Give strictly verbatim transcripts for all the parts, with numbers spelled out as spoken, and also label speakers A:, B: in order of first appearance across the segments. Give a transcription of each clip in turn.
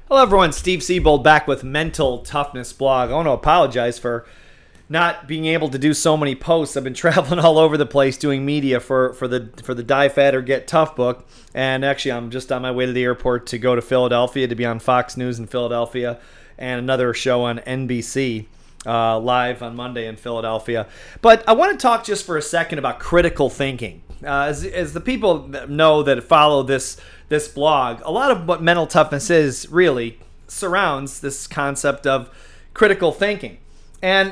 A: Hello everyone, Steve Siebold back with Mental Toughness Blog. I want to apologize for not being able to do so many posts. I've been traveling all over the place doing media for, for the for the Die Fat or Get Tough book. And actually, I'm just on my way to the airport to go to Philadelphia to be on Fox News in Philadelphia and another show on N B C uh, live on Monday in Philadelphia. But I want to talk just for a second about critical thinking. Uh, as, as the people that know that follow this this blog, a lot of what mental toughness is really surrounds this concept of critical thinking. And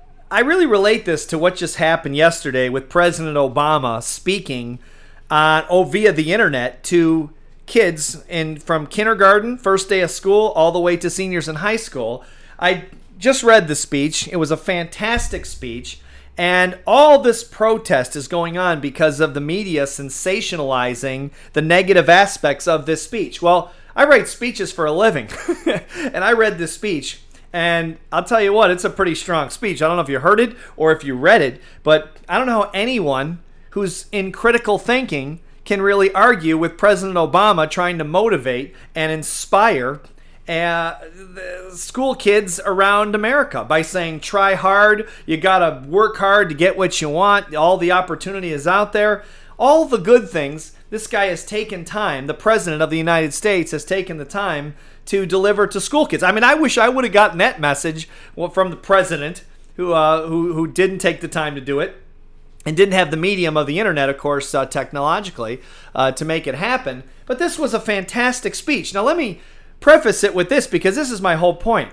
A: I really relate this to what just happened yesterday with President Obama speaking uh, oh, via the internet to kids in from kindergarten, first day of school, all the way to seniors in high school. I just read the speech. It was a fantastic speech. And all this protest is going on because of the media sensationalizing the negative aspects of this speech. Well, I write speeches for a living, and I read this speech, and I'll tell you what, it's a pretty strong speech. I don't know if you heard it or if you read it, but I don't know how anyone who's in critical thinking can really argue with President Obama trying to motivate and inspire Uh, the school kids around America by saying, try hard, you gotta work hard to get what you want, all the opportunity is out there, all the good things. This guy has taken time, the president of the United States has taken the time to deliver to school kids. I mean, I wish I would have gotten that message from the president who, uh, who, who didn't take the time to do it and didn't have the medium of the internet, of course, uh, technologically, uh, to make it happen. But this was a fantastic speech. Now, let me preface it with this, because this is my whole point.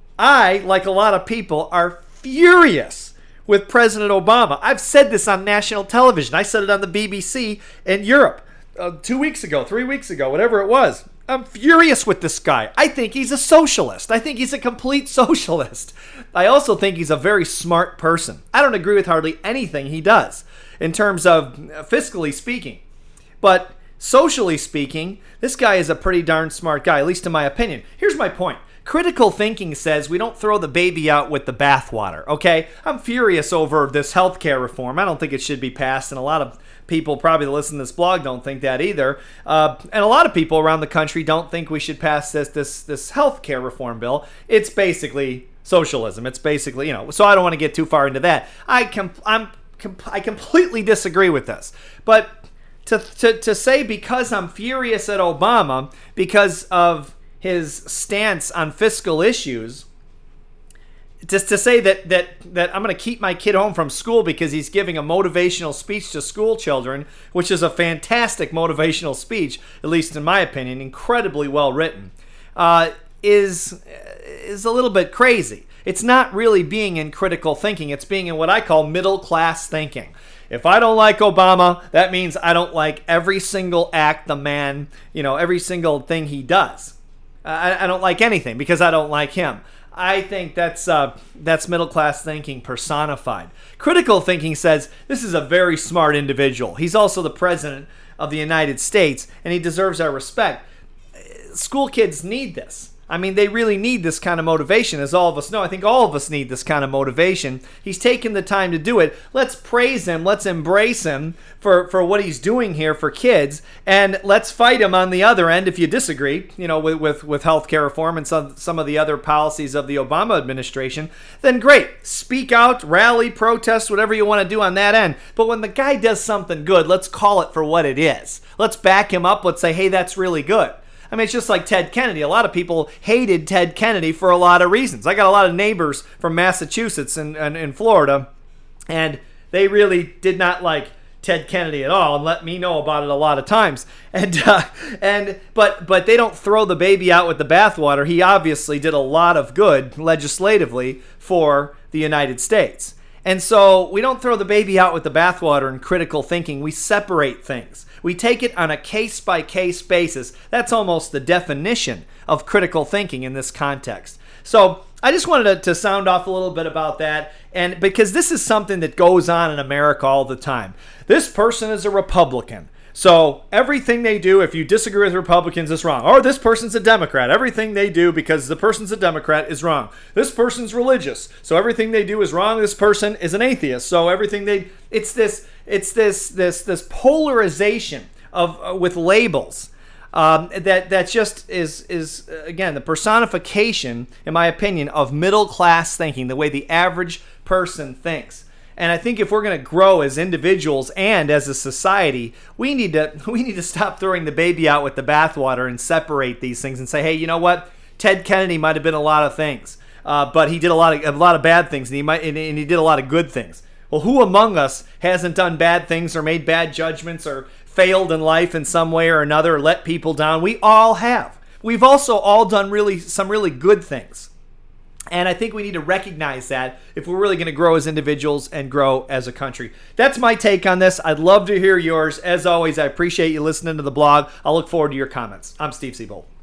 A: I, like a lot of people, are furious with President Obama. I've said this on national television. I said it on the B B C in Europe uh, two weeks ago, three weeks ago, whatever it was. I'm furious with this guy. I think he's a socialist. I think he's a complete socialist. I also think he's a very smart person. I don't agree with hardly anything he does in terms of uh, fiscally speaking. But socially speaking, this guy is a pretty darn smart guy, at least in my opinion. Here's my point. Critical thinking says we don't throw the baby out with the bathwater, okay? I'm furious over this healthcare reform. I don't think it should be passed, and a lot of people probably that listen to this blog don't think that either. Uh, and a lot of people around the country don't think we should pass this this this healthcare reform bill. It's basically socialism. It's basically, you know, so I don't want to get too far into that. I com- I'm com- I completely disagree with this. But To, to to say because I'm furious at Obama because of his stance on fiscal issues, just to say that that that I'm going to keep my kid home from school because he's giving a motivational speech to school children, which is a fantastic motivational speech, at least in my opinion, incredibly well written, uh, is is a little bit crazy. It's not really being in critical thinking. It's being in what I call middle class thinking. If I don't like Obama, that means I don't like every single act the man, you know, every single thing he does. I, I don't like anything because I don't like him. I think that's uh, that's middle class thinking personified. Critical thinking says this is a very smart individual. He's also the president of the United States, and he deserves our respect. School kids need this. I mean, they really need this kind of motivation, as all of us know. I think all of us need this kind of motivation. He's taken the time to do it. Let's praise him. Let's embrace him for, for what he's doing here for kids. And let's fight him on the other end if you disagree, you know, with, with, with healthcare reform and some, some of the other policies of the Obama administration. Then great. Speak out, rally, protest, whatever you want to do on that end. But when the guy does something good, let's call it for what it is. Let's back him up. Let's say, hey, that's really good. I mean, it's just like Ted Kennedy. A lot of people hated Ted Kennedy for a lot of reasons. I got a lot of neighbors from Massachusetts and, and, and Florida, and they really did not like Ted Kennedy at all, and let me know about it a lot of times. And uh, and but but they don't throw the baby out with the bathwater. He obviously did a lot of good legislatively for the United States. And so we don't throw the baby out with the bathwater in critical thinking. We separate things. We take it on a case-by-case basis. That's almost the definition of critical thinking in this context. So I just wanted to, to sound off a little bit about that, and because this is something that goes on in America all the time. This person is a Republican. So everything they do, if you disagree with Republicans, is wrong. Or this person's a Democrat. Everything they do because the person's a Democrat is wrong. This person's religious. So everything they do is wrong. This person is an atheist. So everything they it's this it's this this this polarization of uh, with labels Um, that that just is is uh, again the personification, in my opinion, of middle class thinking, the way the average person thinks. And I think if we're going to grow as individuals and as a society, we need to we need to stop throwing the baby out with the bathwater and separate these things and say, hey, you know what? Ted Kennedy might have been a lot of things, uh, but he did a lot of a lot of bad things, and he might and, and he did a lot of good things. Well, who among us hasn't done bad things or made bad judgments or failed in life in some way or another, or let people down? We all have. We've also all done really some really good things. And I think we need to recognize that if we're really going to grow as individuals and grow as a country. That's my take on this. I'd love to hear yours. As always, I appreciate you listening to the blog. I'll look forward to your comments. I'm Steve Siebold.